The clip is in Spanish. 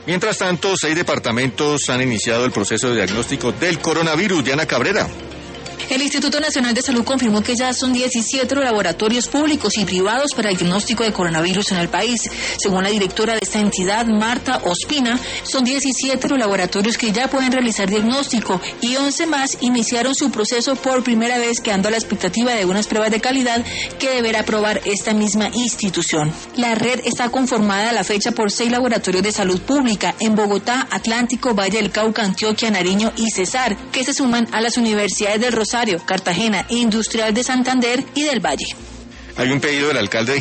Mientras tanto, 6 departamentos han iniciado el proceso de diagnóstico del coronavirus. Diana Cabrera. El Instituto Nacional de Salud confirmó que ya son 17 laboratorios públicos y privados para el diagnóstico de coronavirus en el país. Según la directora de esta entidad, Marta Ospina, son 17 los laboratorios que ya pueden realizar diagnóstico y 11 más iniciaron su proceso por primera vez, quedando a la expectativa de unas pruebas de calidad que deberá aprobar esta misma institución. La red está conformada a la fecha por 6 laboratorios de salud pública en Bogotá, Atlántico, Valle del Cauca, Antioquia, Nariño y Cesar, que se suman a las universidades del Rosario, Cartagena, Industrial de Santander y del Valle. Hay un pedido del alcalde de